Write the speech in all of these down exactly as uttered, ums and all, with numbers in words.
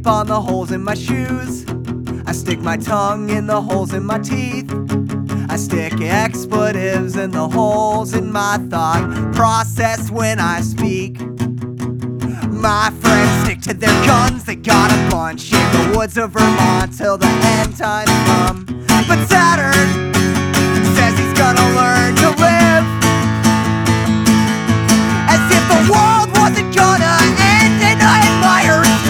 on the holes in my shoes. I stick my tongue in the holes in my teeth. I stick expletives in the holes in my thought process when I speak. My friends stick to their guns, they got a bunch in the woods of Vermont till the end times come. But Saturn says he's gonna learn to live as if the world wasn't gonna end, and I admire his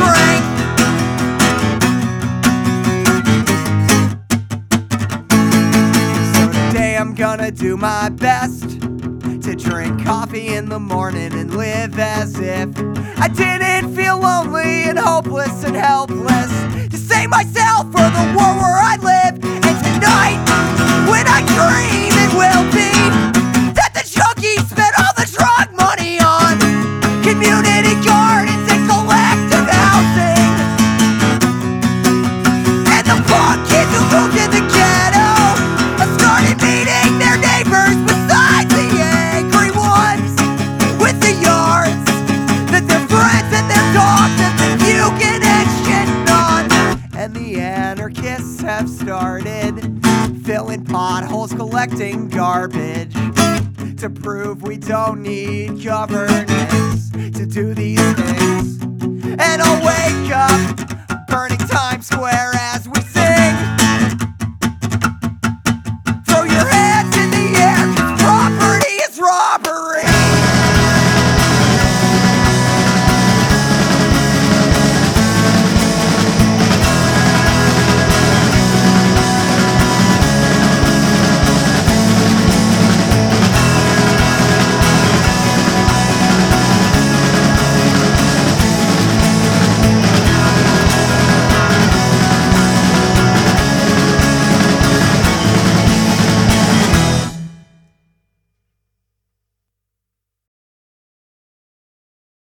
strength. So today I'm gonna do my best to drink coffee in the morning and live as if I didn't feel lonely and hopeless and helpless, to save myself for the war where I live. And tonight, when I dream, it will be that the junkies spent all the drug money on community gardens and collective housing, and the punk kids who moved in the ghetto have started meeting their neighbors besides the angry ones with the yards that their friends and their dogs have been puking and shitting on. And the anarchists have started filling potholes, collecting garbage to prove we don't need governance to do these things. And I'll wake